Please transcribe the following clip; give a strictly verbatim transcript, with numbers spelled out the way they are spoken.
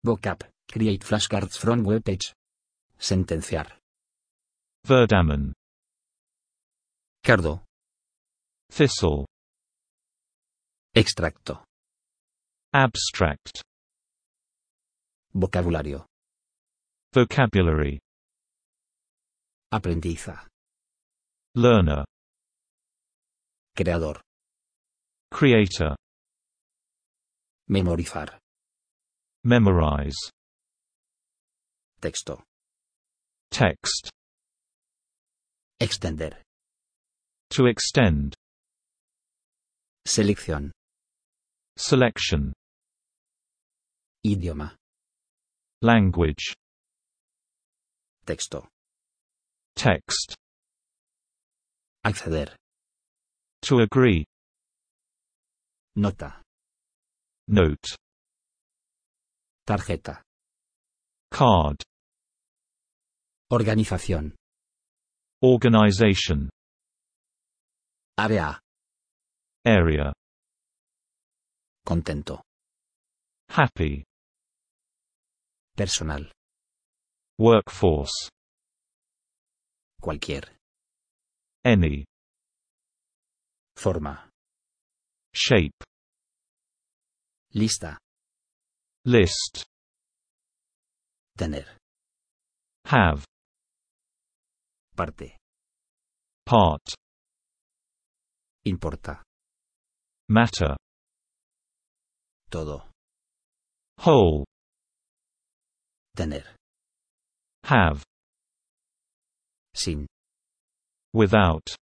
Vocab. Create flashcards from web page. Sentenciar. Verdamen. Cardo. Thistle. Extracto. Abstract. Vocabulario. Vocabulary. Aprendiza. Learner. Creador. Creator. Memorizar. Memorize. Texto. Text. Extender. To extend. Selección. Selection. Idioma. Language. Texto. Text. Acceder. To agree. Nota. Note. Tarjeta. Card. Organización. Organization. Área. Area. Contento. Happy. Personal. Workforce. Cualquier. Any. Forma. Shape. Lista. List. Tener. Have. Parte. Part. Importa. Matter. Todo. Whole. Tener. Have. Sin. Without.